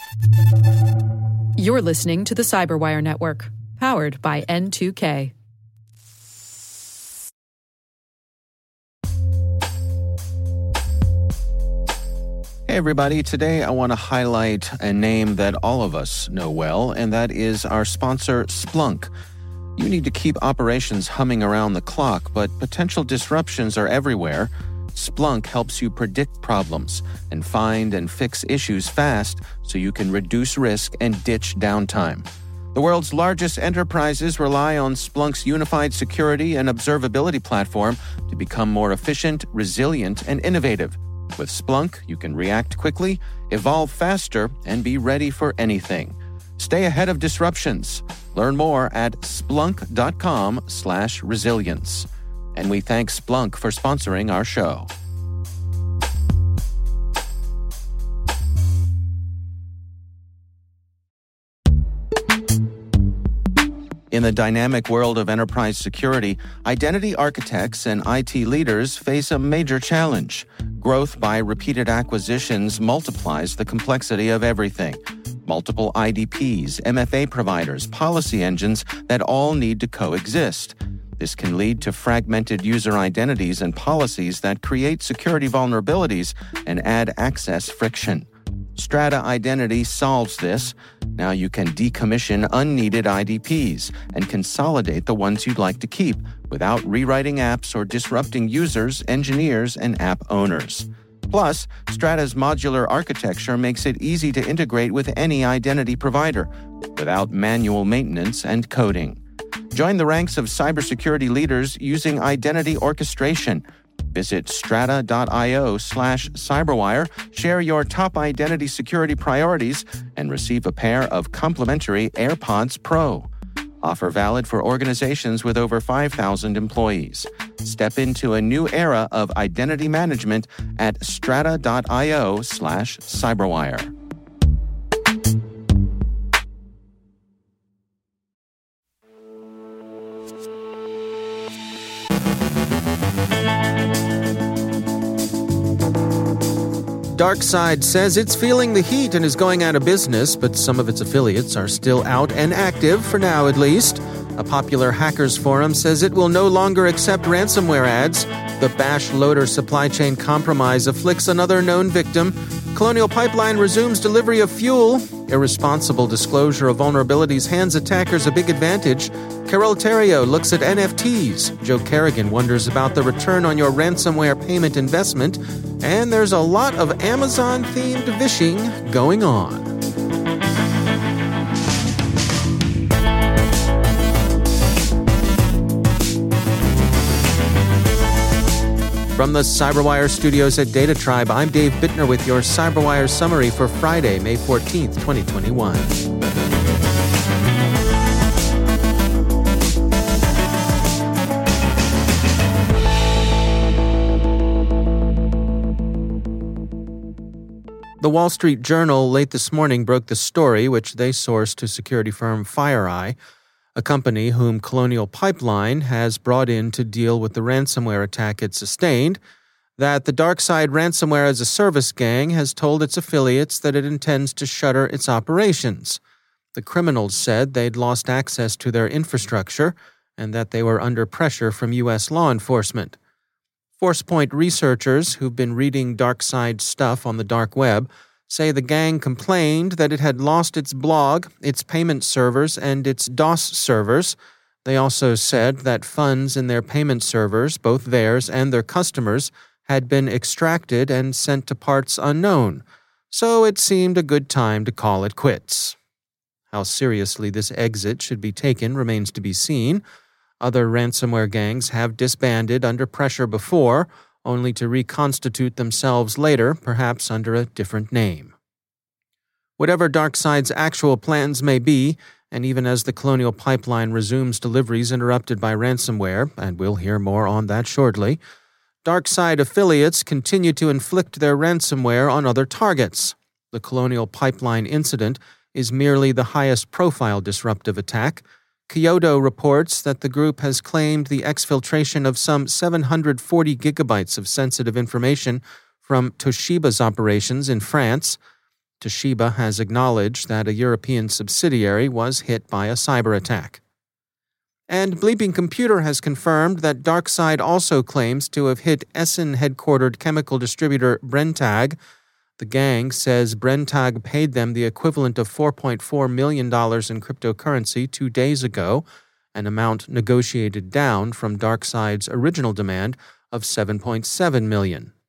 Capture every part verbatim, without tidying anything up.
You're listening to the Cyberwire Network, powered by N two K. Hey everybody, today I want to highlight a name that all of us know well, and that is our sponsor, Splunk. You need to keep operations humming around the clock, but potential disruptions are everywhere. Splunk helps you predict problems and find and fix issues fast so you can reduce risk and ditch downtime. The world's largest enterprises rely on Splunk's unified security and observability platform to become more efficient, resilient, and innovative. With Splunk, you can react quickly, evolve faster, and be ready for anything. Stay ahead of disruptions. Learn more at splunk.com slash resilience. And we thank Splunk for sponsoring our show. In the dynamic world of enterprise security, identity architects and I T leaders face a major challenge. Growth by repeated acquisitions multiplies the complexity of everything. Multiple I D Ps, M F A providers, policy engines that all need to coexist. This can lead to fragmented user identities and policies that create security vulnerabilities and add access friction. Strata Identity solves this. Now you can decommission unneeded I D Ps and consolidate the ones you'd like to keep without rewriting apps or disrupting users, engineers, and app owners. Plus, Strata's modular architecture makes it easy to integrate with any identity provider without manual maintenance and coding. Join the ranks of cybersecurity leaders using identity orchestration. Visit strata.io slash cyberwire, share your top identity security priorities, and receive a pair of complimentary AirPods Pro. Offer valid for organizations with over five thousand employees. Step into a new era of identity management at strata.io slash cyberwire. DarkSide says it's feeling the heat and is going out of business, but some of its affiliates are still out and active, for now at least. A popular hackers forum says it will no longer accept ransomware ads. The Bash Loader supply chain compromise afflicts another known victim. Colonial Pipeline resumes delivery of fuel. Irresponsible disclosure of vulnerabilities hands attackers a big advantage. Carol Terrio looks at N F Ts. Joe Kerrigan wonders about the return on your ransomware payment investment. And there's a lot of Amazon-themed vishing going on. From the Cyberwire studios at Data Tribe, I'm Dave Bittner with your Cyberwire summary for Friday, May fourteenth, twenty twenty-one. The Wall Street Journal late this morning broke the story, which they sourced to security firm FireEye, a company whom Colonial Pipeline has brought in to deal with the ransomware attack it sustained, that the DarkSide Ransomware as a Service gang has told its affiliates that it intends to shutter its operations. The criminals said they'd lost access to their infrastructure and that they were under pressure from U S law enforcement. ForcePoint researchers who've been reading DarkSide stuff on the dark web say the gang complained that it had lost its blog, its payment servers, and its DOS servers. They also said that funds in their payment servers, both theirs and their customers, had been extracted and sent to parts unknown, so it seemed a good time to call it quits. How seriously this exit should be taken remains to be seen. Other ransomware gangs have disbanded under pressure before, only to reconstitute themselves later, perhaps under a different name. Whatever DarkSide's actual plans may be, and even as the Colonial Pipeline resumes deliveries interrupted by ransomware, and we'll hear more on that shortly, DarkSide affiliates continue to inflict their ransomware on other targets. The Colonial Pipeline incident is merely the highest-profile disruptive attack. Kyoto reports that the group has claimed the exfiltration of some seven hundred forty gigabytes of sensitive information from Toshiba's operations in France. Toshiba has acknowledged that a European subsidiary was hit by a cyber attack. And Bleeping Computer has confirmed that DarkSide also claims to have hit Essen-headquartered chemical distributor Brenntag. The gang says Brenntag paid them the equivalent of four point four million dollars in cryptocurrency two days ago, an amount negotiated down from DarkSide's original demand of seven point seven million dollars.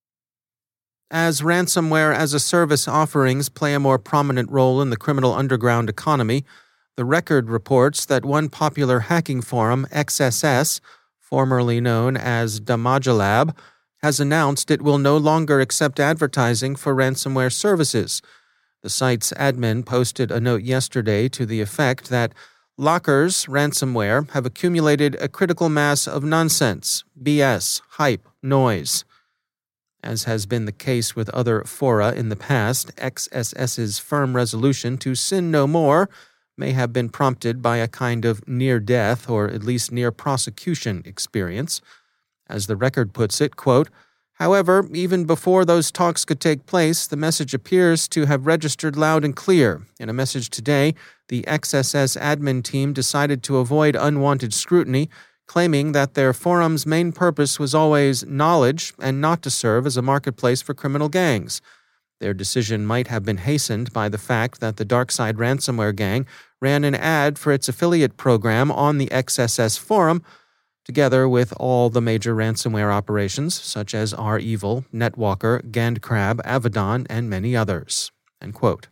As ransomware as a service offerings play a more prominent role in the criminal underground economy, The Record reports that one popular hacking forum, X S S, formerly known as Damagilab, has announced it will no longer accept advertising for ransomware services. The site's admin posted a note yesterday to the effect that Lockers ransomware have accumulated a critical mass of nonsense, B S, hype, noise. As has been the case with other fora in the past, X S S's firm resolution to sin no more may have been prompted by a kind of near-death or at least near-prosecution experience. As The Record puts it, quote, "However, even before those talks could take place, the message appears to have registered loud and clear. In a message today, the X S S admin team decided to avoid unwanted scrutiny, claiming that their forum's main purpose was always knowledge and not to serve as a marketplace for criminal gangs. Their decision might have been hastened by the fact that the DarkSide ransomware gang ran an ad for its affiliate program on the X S S forum, together with all the major ransomware operations, such as REvil, Netwalker, Gandcrab, Avedon, and many others." End quote.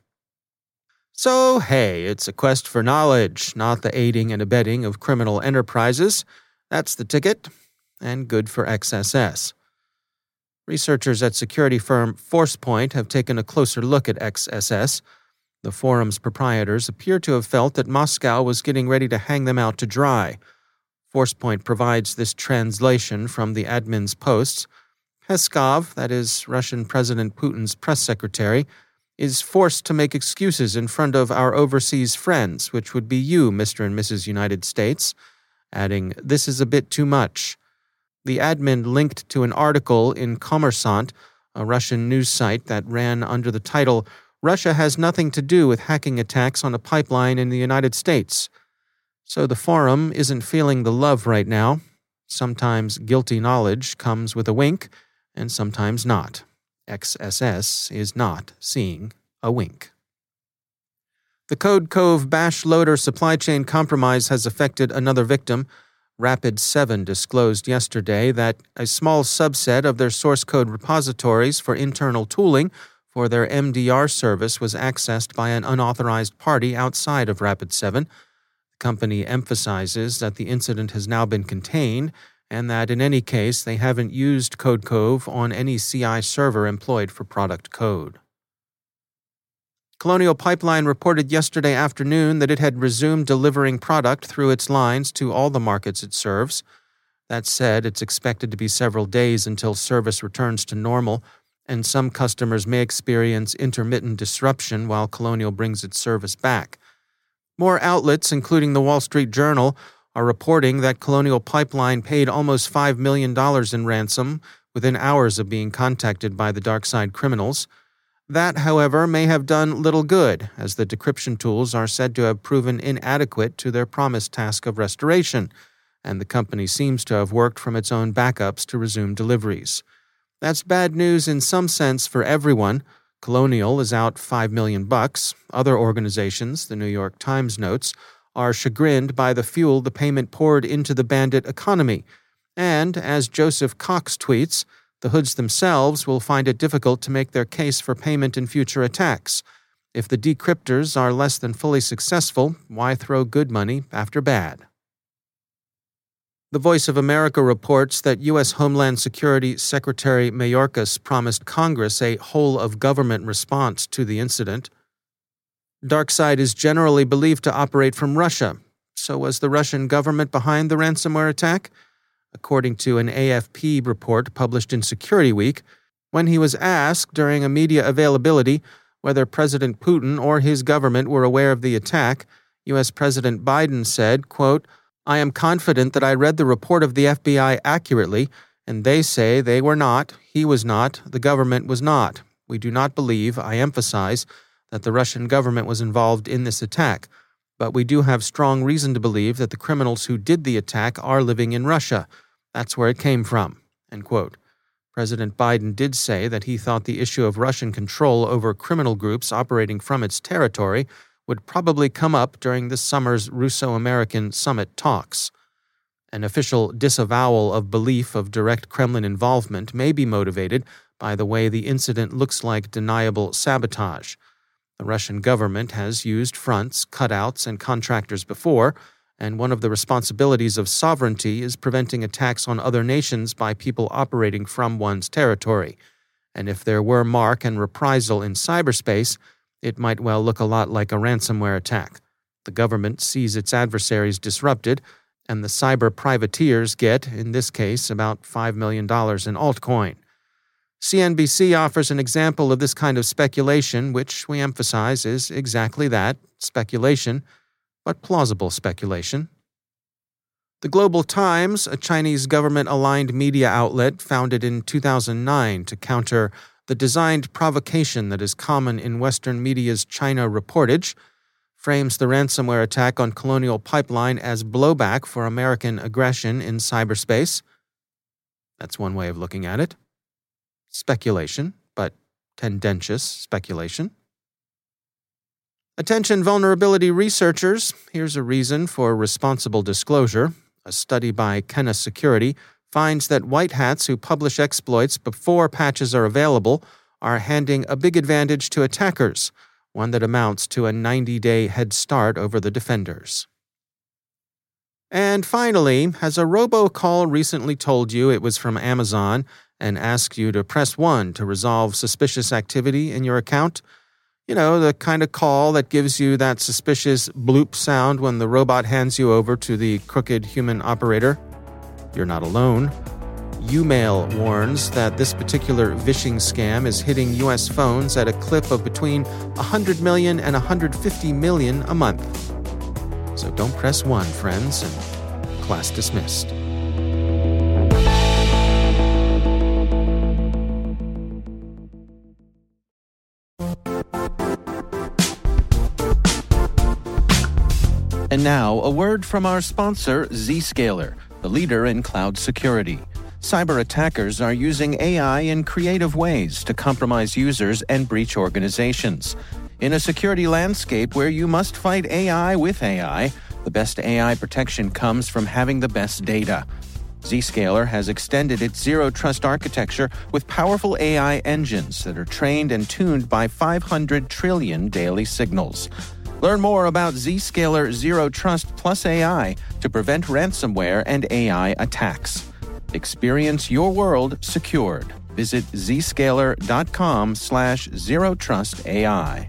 So, hey, it's a quest for knowledge, not the aiding and abetting of criminal enterprises. That's the ticket, and good for X S S. Researchers at security firm Forcepoint have taken a closer look at X S S. The forum's proprietors appear to have felt that Moscow was getting ready to hang them out to dry. Forcepoint provides this translation from the admin's posts. Peskov, that is Russian President Putin's press secretary, is forced to make excuses in front of our overseas friends, which would be you, Mister and Missus United States, adding, "This is a bit too much." The admin linked to an article in Kommersant, a Russian news site that ran under the title, "Russia has nothing to do with hacking attacks on a pipeline in the United States." So the forum isn't feeling the love right now. Sometimes guilty knowledge comes with a wink, and sometimes not. X S S is not seeing a wink. The Code Cove Bash Loader supply chain compromise has affected another victim. Rapid seven disclosed yesterday that a small subset of their source code repositories for internal tooling for their M D R service was accessed by an unauthorized party outside of Rapid seven. The company emphasizes that the incident has now been contained and that in any case they haven't used CodeCove on any C I server employed for product code. Colonial Pipeline reported yesterday afternoon that it had resumed delivering product through its lines to all the markets it serves. That said, it's expected to be several days until service returns to normal, and some customers may experience intermittent disruption while Colonial brings its service back. More outlets, including the Wall Street Journal, are reporting that Colonial Pipeline paid almost five million dollars in ransom within hours of being contacted by the DarkSide criminals. That, however, may have done little good, as the decryption tools are said to have proven inadequate to their promised task of restoration, and the company seems to have worked from its own backups to resume deliveries. That's bad news in some sense for everyone. Colonial is out five million bucks. Other organizations, the New York Times notes, are chagrined by the fuel the payment poured into the bandit economy. And, as Joseph Cox tweets, the hoods themselves will find it difficult to make their case for payment in future attacks. If the decryptors are less than fully successful, why throw good money after bad? The Voice of America reports that U S Homeland Security Secretary Mayorkas promised Congress a whole-of-government response to the incident. DarkSide is generally believed to operate from Russia. So was the Russian government behind the ransomware attack? According to an A F P report published in Security Week, when he was asked during a media availability whether President Putin or his government were aware of the attack, U S President Biden said, quote, "I am confident that I read the report of the F B I accurately, and they say they were not, he was not, the government was not. We do not believe, I emphasize, that the Russian government was involved in this attack, but we do have strong reason to believe that the criminals who did the attack are living in Russia. That's where it came from." End quote. President Biden did say that he thought the issue of Russian control over criminal groups operating from its territory would probably come up during this summer's Russo-American summit talks. An official disavowal of belief of direct Kremlin involvement may be motivated by the way the incident looks like deniable sabotage. The Russian government has used fronts, cutouts, and contractors before, and one of the responsibilities of sovereignty is preventing attacks on other nations by people operating from one's territory. And if there were mark and reprisal in cyberspace, it might well look a lot like a ransomware attack. The government sees its adversaries disrupted, and the cyber privateers get, in this case, about five million dollars in altcoin. C N B C offers an example of this kind of speculation, which we emphasize is exactly that, speculation, but plausible speculation. The Global Times, a Chinese government-aligned media outlet founded in two thousand nine to counter the designed provocation that is common in Western media's China reportage, frames the ransomware attack on Colonial Pipeline as blowback for American aggression in cyberspace. That's one way of looking at it. Speculation, but tendentious speculation. Attention vulnerability researchers, here's a reason for responsible disclosure. A study by Kenna Security finds that white hats who publish exploits before patches are available are handing a big advantage to attackers, one that amounts to a ninety-day head start over the defenders. And finally, has a robocall recently told you it was from Amazon and asked you to press one to resolve suspicious activity in your account? You know, the kind of call that gives you that suspicious bloop sound when the robot hands you over to the crooked human operator? You're not alone. Umail warns that this particular vishing scam is hitting U S phones at a clip of between one hundred million and one hundred fifty million a month. So don't press one, friends, and class dismissed. And now, a word from our sponsor, Zscaler, the leader in cloud security. Cyber attackers are using A I in creative ways to compromise users and breach organizations. In a security landscape where you must fight A I with A I, the best A I protection comes from having the best data. Zscaler has extended its zero-trust architecture with powerful A I engines that are trained and tuned by five hundred trillion daily signals. Learn more about Zscaler Zero Trust Plus A I to prevent ransomware and A I attacks. Experience your world secured. Visit zscaler.com slash zero trust AI.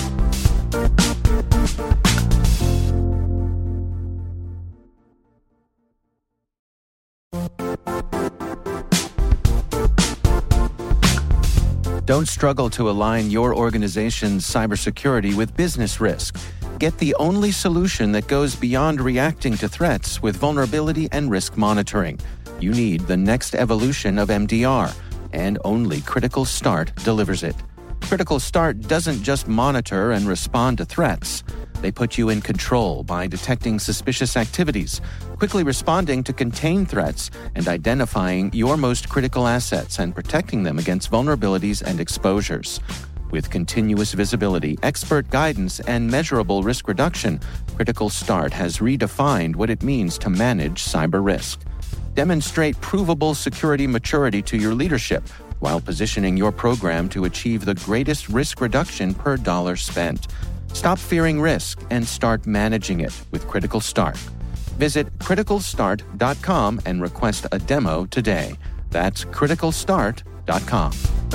Don't struggle to align your organization's cybersecurity with business risk. Get the only solution that goes beyond reacting to threats with vulnerability and risk monitoring. You need the next evolution of M D R, and only Critical Start delivers it. Critical Start doesn't just monitor and respond to threats. They put you in control by detecting suspicious activities, quickly responding to contain threats, and identifying your most critical assets and protecting them against vulnerabilities and exposures. With continuous visibility, expert guidance, and measurable risk reduction, Critical Start has redefined what it means to manage cyber risk. Demonstrate provable security maturity to your leadership while positioning your program to achieve the greatest risk reduction per dollar spent. Stop fearing risk and start managing it with Critical Start. Visit critical start dot com and request a demo today. That's critical start dot com.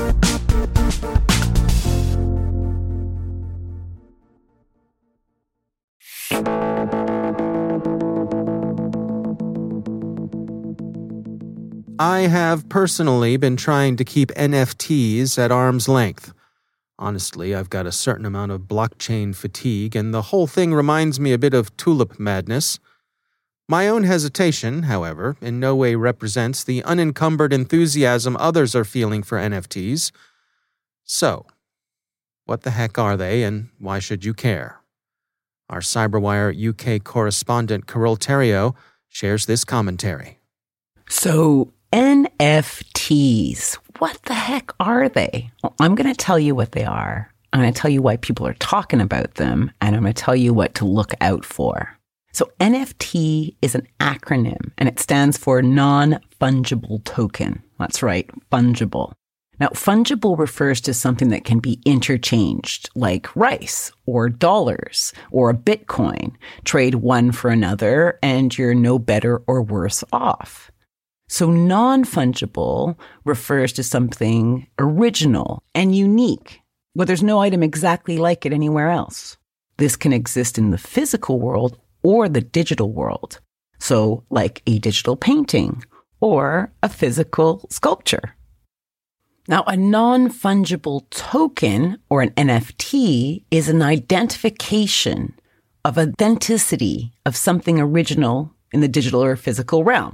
I have personally been trying to keep N F Ts at arm's length. Honestly, I've got a certain amount of blockchain fatigue, and the whole thing reminds me a bit of tulip madness. My own hesitation, however, in no way represents the unencumbered enthusiasm others are feeling for N F Ts. So, what the heck are they, and why should you care? Our CyberWire U K correspondent Carole Theriault shares this commentary. So, N F Ts, what the heck are they? Well, I'm going to tell you what they are. I'm going to tell you why people are talking about them, and I'm going to tell you what to look out for. So N F T is an acronym, and it stands for non-fungible token. That's right, fungible. Now, fungible refers to something that can be interchanged, like rice or dollars or a Bitcoin. Trade one for another, and you're no better or worse off. So non-fungible refers to something original and unique, where there's no item exactly like it anywhere else. This can exist in the physical world or the digital world. So like a digital painting or a physical sculpture. Now, a non-fungible token, or an N F T, is an identification of authenticity of something original in the digital or physical realm.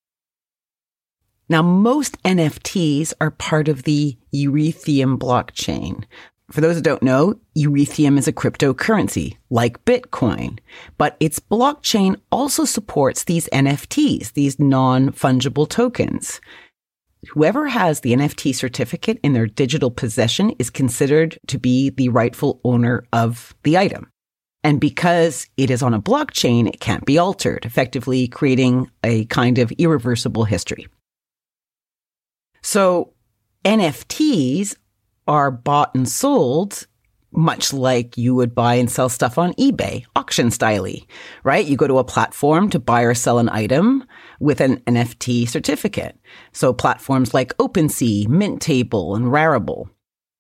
Now, most N F Ts are part of the Ethereum blockchain. For those who don't know, Ethereum is a cryptocurrency like Bitcoin, but its blockchain also supports these N F Ts, these non-fungible tokens. Whoever has the N F T certificate in their digital possession is considered to be the rightful owner of the item. And because it is on a blockchain, it can't be altered, effectively creating a kind of irreversible history. So N F Ts are bought and sold much like you would buy and sell stuff on eBay, auction style-y, right? You go to a platform to buy or sell an item with an N F T certificate. So platforms like OpenSea, Minttable, and Rarible.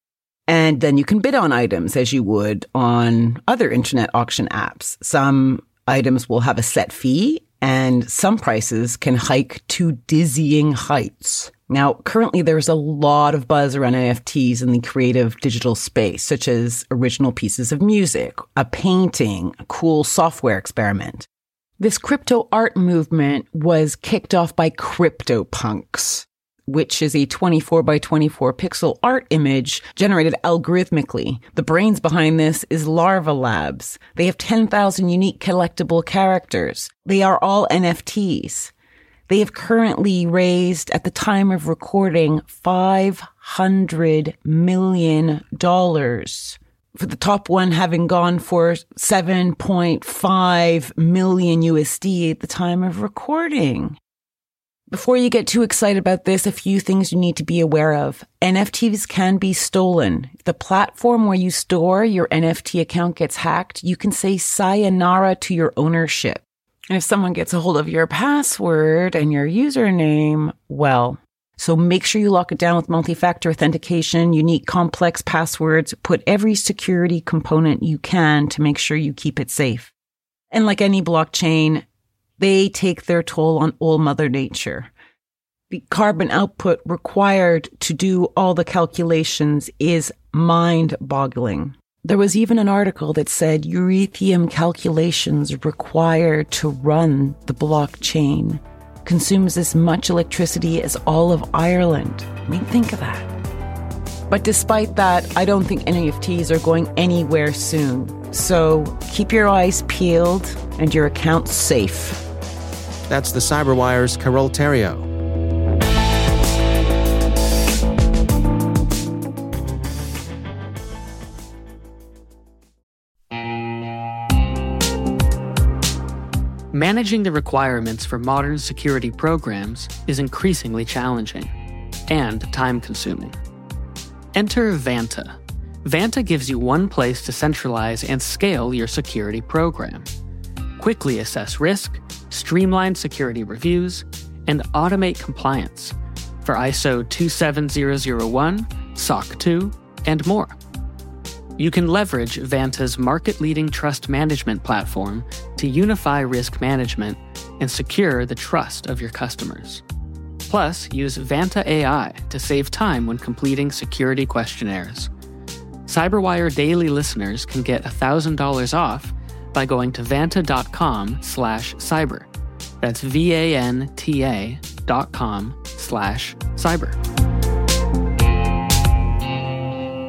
And then you can bid on items as you would on other internet auction apps. Some items will have a set fee, and some prices can hike to dizzying heights. Now, currently there's a lot of buzz around N F Ts in the creative digital space, such as original pieces of music, a painting, a cool software experiment. This crypto art movement was kicked off by CryptoPunks, which is a twenty-four by twenty-four pixel art image generated algorithmically. The brains behind this is Larva Labs. They have ten thousand unique collectible characters. They are all N F Ts. They have currently raised, at the time of recording, five hundred million dollars. For the top one having gone for seven point five million U S D at the time of recording. Before you get too excited about this, a few things you need to be aware of. N F Ts can be stolen. If the platform where you store your N F T account gets hacked, you can say sayonara to your ownership. And if someone gets a hold of your password and your username, well, so make sure you lock it down with multi-factor authentication, unique complex passwords, put every security component you can to make sure you keep it safe. And like any blockchain, they take their toll on old Mother Nature. The carbon output required to do all the calculations is mind-boggling. There was even an article that said Ethereum calculations required to run the blockchain consumes as much electricity as all of Ireland. I mean, think of that. But despite that, I don't think N F Ts are going anywhere soon. So keep your eyes peeled and your accounts safe. That's the CyberWire's Carole Theriault. Managing the requirements for modern security programs is increasingly challenging and time-consuming. Enter Vanta. Vanta gives you one place to centralize and scale your security program. Quickly assess risk, streamline security reviews, and automate compliance for I S O two seven zero zero one, S O C two, and more. You can leverage Vanta's market-leading trust management platform to unify risk management and secure the trust of your customers. Plus, use Vanta A I to save time when completing security questionnaires. CyberWire Daily listeners can get one thousand dollars off by going to vanta.com slash cyber. That's V-A-N-T-A dot com slash cyber.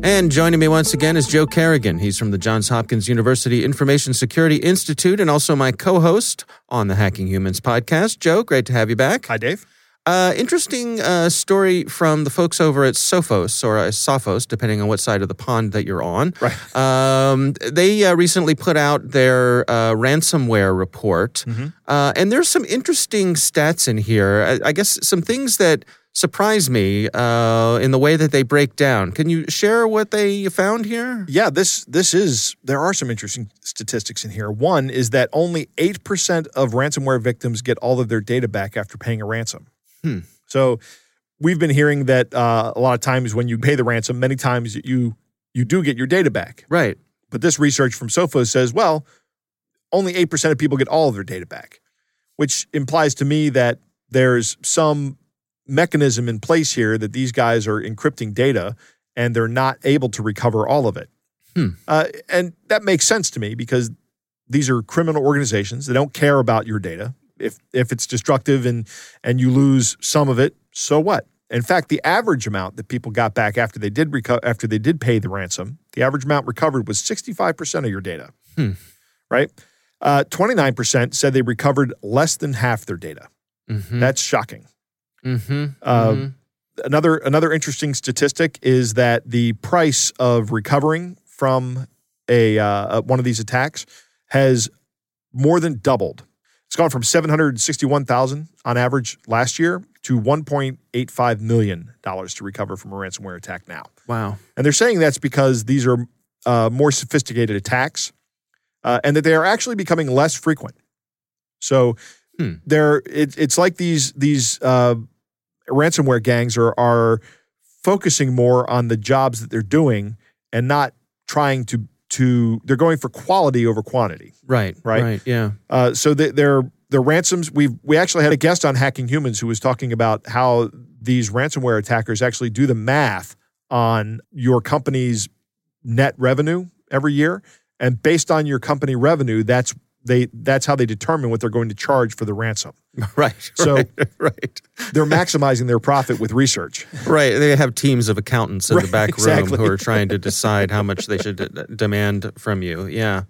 And joining me once again is Joe Carrigan. He's from the Johns Hopkins University Information Security Institute and also my co-host on the Hacking Humans podcast. Joe, great to have you back. Hi, Dave. Uh, interesting uh, story from the folks over at Sophos, or uh, Sophos, depending on what side of the pond that you're on. Right. Um, they uh, recently put out their uh, ransomware report, mm-hmm. uh, and there's some interesting stats in here. I, I guess some things that surprise me uh, in the way that they break down. Can you share what they found here? Yeah, this this is, there are some interesting statistics in here. One is that only eight percent of ransomware victims get all of their data back after paying a ransom. Hmm. So we've been hearing that uh, a lot of times when you pay the ransom, many times you you do get your data back. Right. But this research from Sophos says, well, only eight percent of people get all of their data back, which implies to me that there's some mechanism in place here that these guys are encrypting data and they're not able to recover all of it. Hmm. Uh, and that makes sense to me because these are criminal organizations. They don't care about your data. If if it's destructive and and you lose some of it, so what? In fact, the average amount that people got back after they did reco- after they did pay the ransom, the average amount recovered was sixty-five percent of your data. Hmm. Right? Uh, twenty-nine percent said they recovered less than half their data. Mm-hmm. That's shocking. Mm-hmm. Uh, mm-hmm. Another another interesting statistic is that the price of recovering from a uh, one of these attacks has more than doubled. It's gone from seven hundred sixty-one thousand dollars on average last year to one point eight five million dollars to recover from a ransomware attack now. Wow. And they're saying that's because these are uh, more sophisticated attacks uh, and that they are actually becoming less frequent. So hmm. they're it, it's like these these uh, ransomware gangs are are focusing more on the jobs that they're doing and not trying to to they're going for quality over quantity. Right. Right. Right. Yeah. Uh, so they, they're the ransoms. We we actually had a guest on Hacking Humans who was talking about how these ransomware attackers actually do the math on your company's net revenue every year, and based on your company revenue, that's they that's how they determine what they're going to charge for the ransom. Right. So right, right. they're maximizing their profit with research. Right. They have teams of accountants in Right, the back exactly. room who are trying to decide how much they should d- demand from you. Yeah.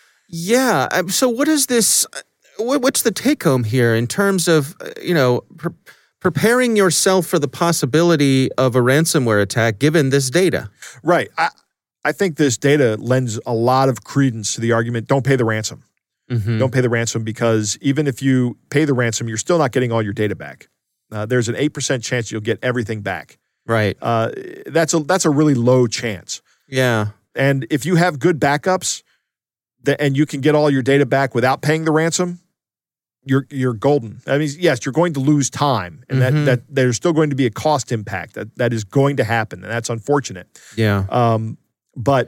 Yeah. Um, So what is this? What, what's the take home here in terms of, uh, you know, pre- preparing yourself for the possibility of a ransomware attack given this data? Right. I, I think this data lends a lot of credence to the argument, don't pay the ransom. Mm-hmm. Don't pay the ransom because even if you pay the ransom, you're still not getting all your data back. Uh, there's an eight percent chance you'll get everything back. Right. Uh, that's a that's a really low chance. Yeah. And if you have good backups that, and you can get all your data back without paying the ransom, you're you're golden. I mean, yes, you're going to lose time, and Mm-hmm. that, that there's still going to be a cost impact. That that is going to happen, and that's unfortunate. Yeah. Um, but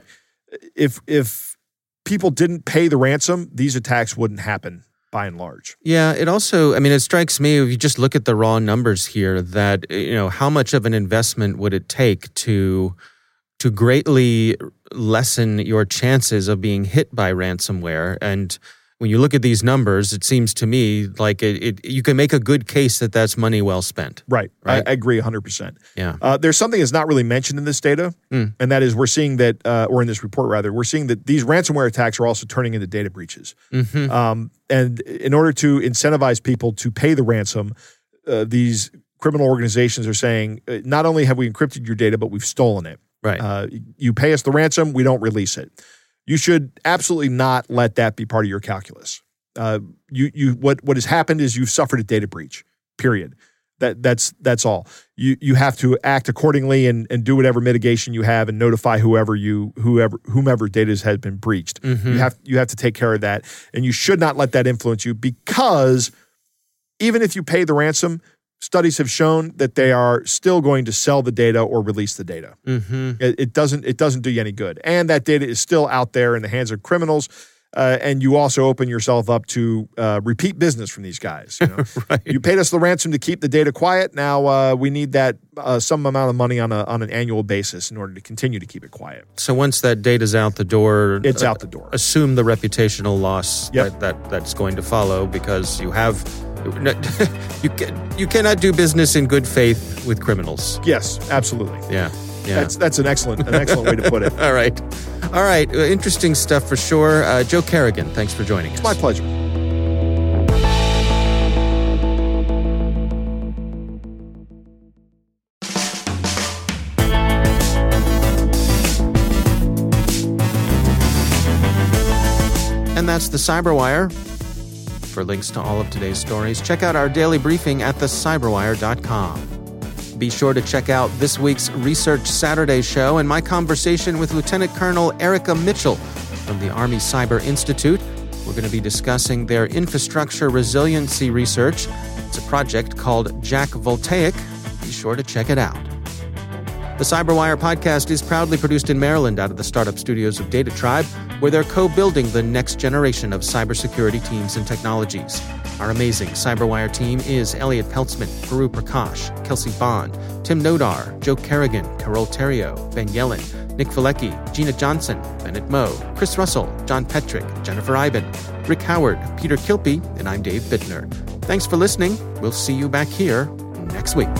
if if people didn't pay the ransom, these attacks wouldn't happen by and large. Yeah, it also, I mean, it strikes me if you just look at the raw numbers here that, you know, how much of an investment would it take to to greatly lessen your chances of being hit by ransomware? And when you look at these numbers, it seems to me like it, it you can make a good case that that's money well spent. Right. Right. I, I agree one hundred percent. Yeah. Uh, there's something that's not really mentioned in this data, Mm. and that is we're seeing that, uh, or in this report rather, we're seeing that these ransomware attacks are also turning into data breaches. Mm-hmm. Um, and in order to incentivize people to pay the ransom, uh, these criminal organizations are saying, uh, not only have we encrypted your data, but we've stolen it. Right. Uh, you pay us the ransom, we don't release it. You should absolutely not let that be part of your calculus. Uh, you you what what has happened is you've suffered a data breach. Period. That that's that's all. You you have to act accordingly and, and do whatever mitigation you have and notify whoever you whoever whomever data has been breached. Mm-hmm. You have you have to take care of that, and you should not let that influence you because even if you pay the ransom, studies have shown that they are still going to sell the data or release the data. Mm-hmm. It, it doesn't it doesn't do you any good, and that data is still out there in the hands of criminals. Uh, and you also open yourself up to uh, repeat business from these guys. You know? Right. You paid us the ransom to keep the data quiet. Now uh, we need that uh, some amount of money on a on an annual basis in order to continue to keep it quiet. So once that data's out the door, It's uh, out the door. Assume the reputational loss Yep. that, that that's going to follow because you have you can, you cannot do business in good faith with criminals. Yes, absolutely. Yeah. Yeah. That's that's an excellent an excellent way to put it. All right. All right. Uh, interesting stuff for sure. Uh, Joe Carrigan, thanks for joining us. It's my pleasure. And that's the Cyberwire. For links to all of today's stories, check out our daily briefing at the cyberwire dot com. Be sure to check out this week's Research Saturday show and my conversation with Lieutenant Colonel Erica Mitchell from the Army Cyber Institute. We're going to be discussing their infrastructure resiliency research. It's a project called Jack Voltaic. Be sure to check it out. The Cyberwire podcast is proudly produced in Maryland out of the startup studios of Data Tribe, where they're co-building the next generation of cybersecurity teams and technologies. Our amazing Cyberwire team is Elliot Peltzman, Guru Prakash, Kelsey Bond, Tim Nodar, Joe Carrigan, Carol Terrio, Ben Yellen, Nick Valecki, Gina Johnson, Bennett Moe, Chris Russell, John Petrick, Jennifer Iben, Rick Howard, Peter Kilpie, and I'm Dave Bittner. Thanks for listening. We'll see you back here next week.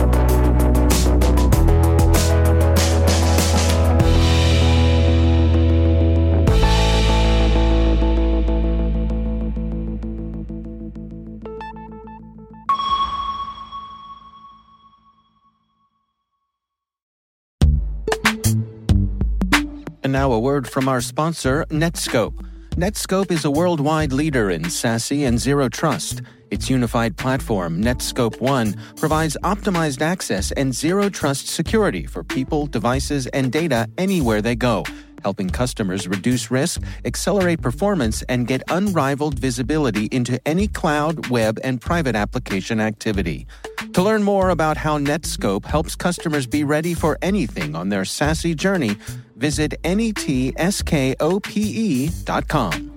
And now a word from our sponsor, Netskope. Netskope is a worldwide leader in SASE and Zero Trust. Its unified platform, Netskope One, provides optimized access and Zero Trust security for people, devices, and data anywhere they go, helping customers reduce risk, accelerate performance, and get unrivaled visibility into any cloud, web, and private application activity. To learn more about how Netskope helps customers be ready for anything on their SASE journey, visit netskope dot com.